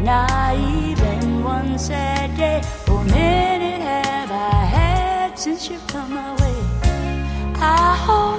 Not even one sad day or minute have I had since you've come my way. I hope